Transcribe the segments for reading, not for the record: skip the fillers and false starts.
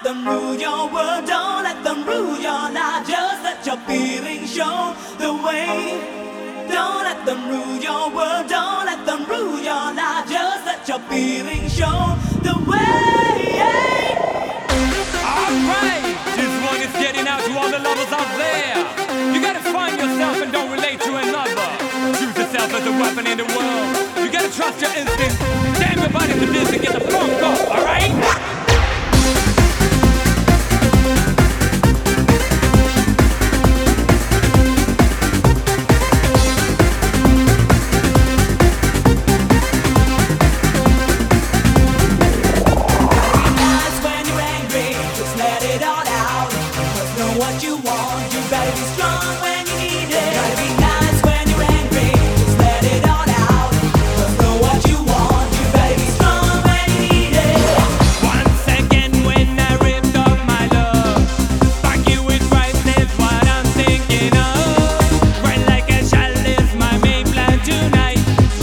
them rule your world, don't let them rule your life. Just let your feelings show the way. Don't let them rule your world, don't let them rule your life. Just let your feelings show the way. Alright, this one is getting out to all the lovers out there. You gotta find yourself and don't relate to another. Choose yourself as a weapon in the world. You gotta trust your instincts. Damn your body to this and get the funk off, alright? What you want, you better be strong when you need it. Gotta be nice when you're angry, just let it all out. Just know what you want, you better be strong when you need it. Once again when I ripped off my love, fuck you with priceless, what I'm thinking of. Right like a child is my main plan tonight.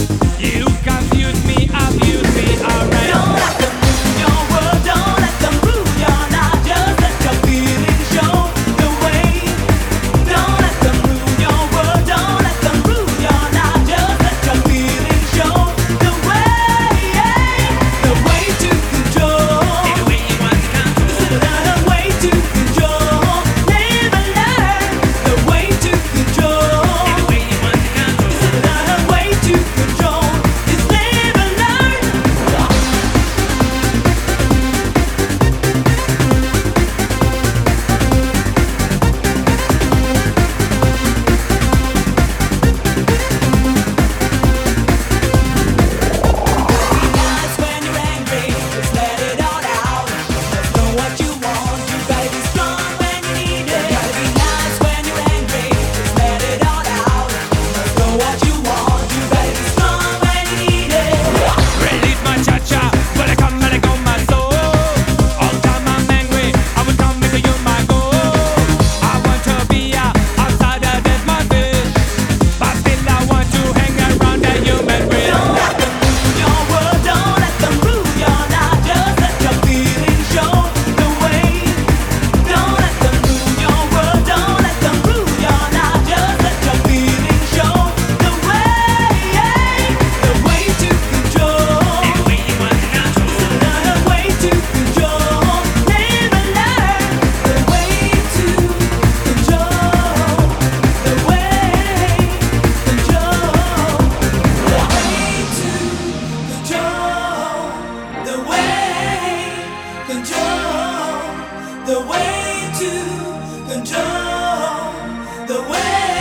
You confuse me, abuse me, alright. Don't let them rule your world, don't let them rule your life. Just let your feelings show. The way to control the way.